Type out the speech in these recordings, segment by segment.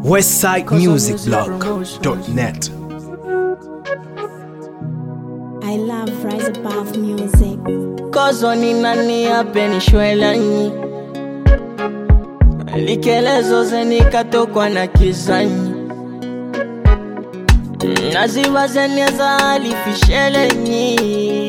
westsidemusicblog.net. I love Rise Above music. Cause oni nani apeni shwelanyi likelezo zenikatokwa na kizanyi naziba zeneza alifishelenyi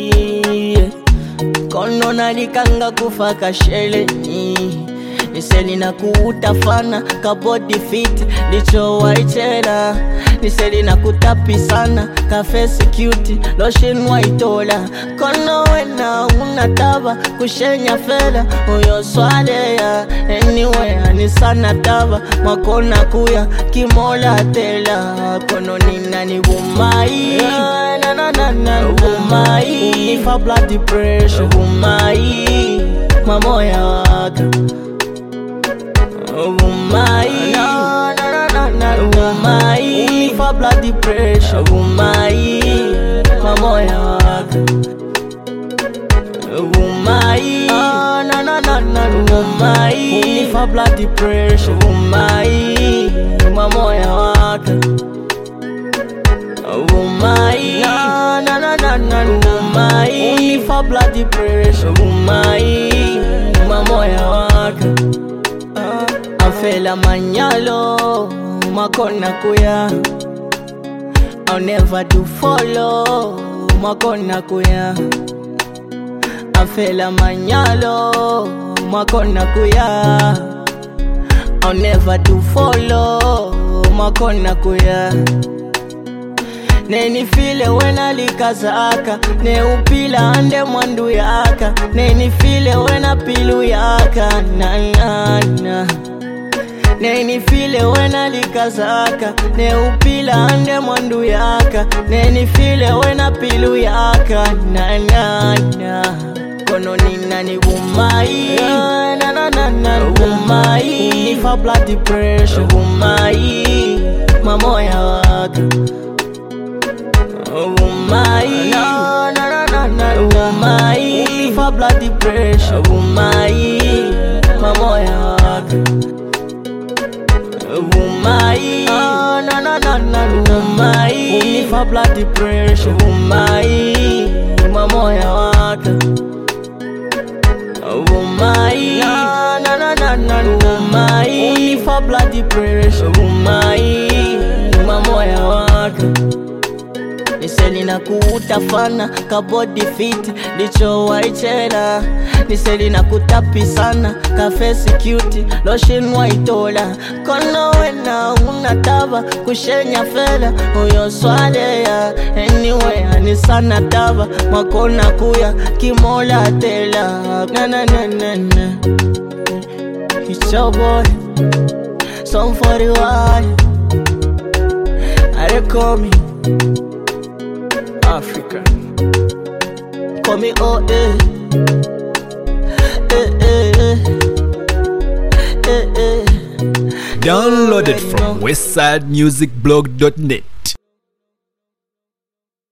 kono nalikanga kufaka shelenyi niseli na kuutafana ka body fit licho waichela niseli na kutapi sana ka face cute lotion waitola kono wena unataba kushenya fela uyo swale ya anywhere ni sana taba makona kuya kimola tela kono nina ni bumai na na na na bumai if a blood pressure bumai mamoya waka Umai, no, Umai, for blood pressure. Umai, mamoya waka. Umai, no, Umai, for blood pressure. Umai, mamoya waka. Umai, no, Umai, for blood pressure. Umai, mamoya waka. Fela manyalo makona kuya I'll never do follow makona kuya Fela manyalo makona kuya I'll never do follow makona kuya Neni file wena likazaka ne upila ande mwandu yaka Neni file wena pilu yaka na na na Neni file wena likazaka ne upila ande mwandu yaka Neni file wena pilu yaka na na na Kono nina ni bumai na na na na bumai Nifa blood pressure bumai mamoya waka Bumai no bumai Nifa blood pressure bumai mamoya waka Umai, no, Umai, for blood pressure. Umai, mamoya waka. Umai, no, Umai, for blood pressure. Umai, mamoya waka. Niseli na kuutafana ka body fit licho waichela Niseli na kutapi sana ka face cute lotion waitola kono wena unataba kushenya fela uyo swale ya anywhere ni sana taba makona kuya kimola tela na na na na na It's your boy Song 41 I call me Africa. Call me O.A. Downloaded from westsidemusicblog.net.